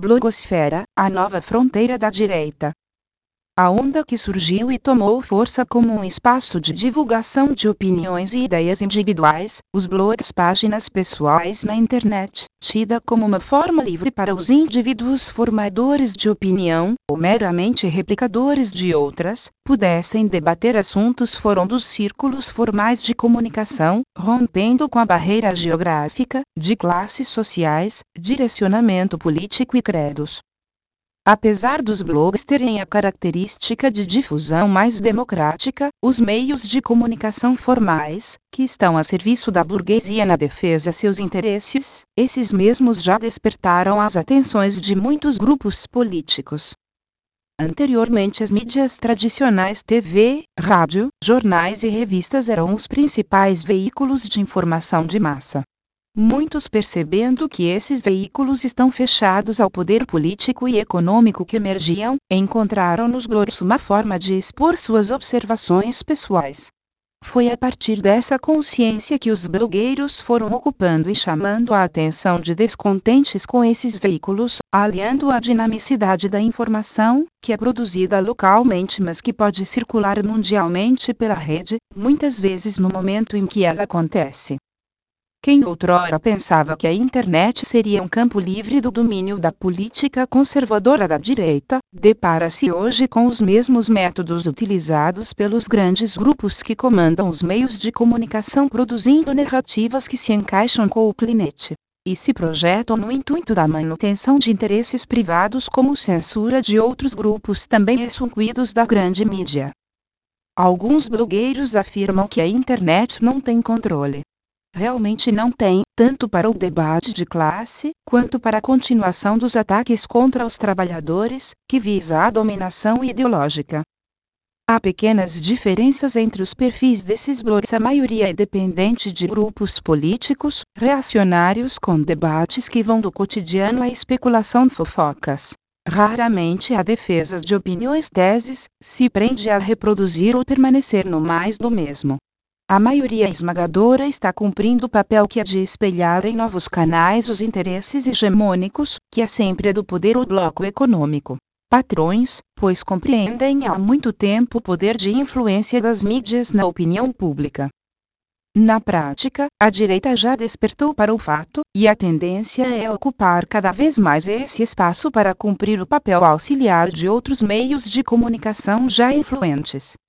blogosfera, a nova fronteira da direita. A onda que surgiu e tomou força como um espaço de divulgação de opiniões e ideias individuais, os blogs, páginas pessoais na internet, tida como uma forma livre para os indivíduos formadores de opinião, ou meramente replicadores de outras, pudessem debater assuntos fora dos círculos formais de comunicação, rompendo com a barreira geográfica, de classes sociais, direcionamento político e credos. Apesar dos blogs terem a característica de difusão mais democrática, os meios de comunicação formais, que estão a serviço da burguesia na defesa de seus interesses, esses mesmos já despertaram as atenções de muitos grupos políticos. Anteriormente, as mídias tradicionais TV, rádio, jornais e revistas eram os principais veículos de informação de massa. Muitos, percebendo que esses veículos estão fechados ao poder político e econômico que emergiam, encontraram nos blogs uma forma de expor suas observações pessoais. Foi a partir dessa consciência que os blogueiros foram ocupando e chamando a atenção de descontentes com esses veículos, aliando a dinamicidade da informação, que é produzida localmente mas que pode circular mundialmente pela rede, muitas vezes no momento em que ela acontece. Quem outrora pensava que a internet seria um campo livre do domínio da política conservadora da direita, depara-se hoje com os mesmos métodos utilizados pelos grandes grupos que comandam os meios de comunicação, produzindo narrativas que se encaixam com o cliente e se projetam no intuito da manutenção de interesses privados, como censura de outros grupos também excluídos da grande mídia. Alguns blogueiros afirmam que a internet não tem controle. Realmente não tem, tanto para o debate de classe, quanto para a continuação dos ataques contra os trabalhadores, que visa a dominação ideológica. Há pequenas diferenças entre os perfis desses blogs. A maioria é dependente de grupos políticos, reacionários com debates que vão do cotidiano à especulação, fofocas. Raramente há defesas de opiniões, teses, se prende a reproduzir ou permanecer no mais do mesmo. A maioria esmagadora está cumprindo o papel que é de espelhar em novos canais os interesses hegemônicos, que é sempre do poder ou bloco econômico. Patrões, pois compreendem há muito tempo o poder de influência das mídias na opinião pública. Na prática, a direita já despertou para o fato, e a tendência é ocupar cada vez mais esse espaço para cumprir o papel auxiliar de outros meios de comunicação já influentes.